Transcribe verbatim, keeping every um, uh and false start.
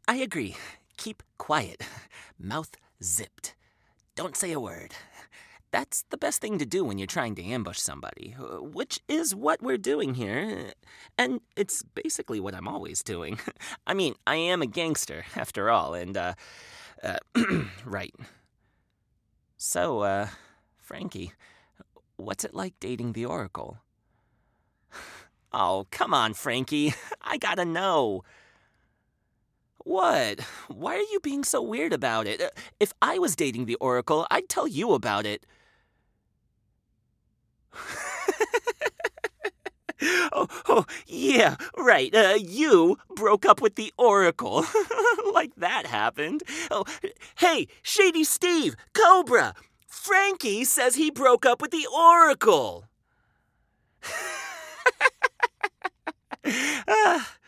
I agree. Keep quiet. Mouth zipped. Don't say a word. That's the best thing to do when you're trying to ambush somebody, uh, which is what we're doing here. And it's basically what I'm always doing. I mean, I am a gangster, after all, and, uh, uh right. So, uh, Frankie, what's it like dating the Oracle? Oh, come on, Frankie. I gotta know. What? Why are you being so weird about it? Uh, If I was dating the Oracle, I'd tell you about it. oh, oh, yeah, right. Uh, you broke up with the Oracle. Like that happened. Oh, hey, Shady Steve, Cobra, Frankie says he broke up with the Oracle. Ah.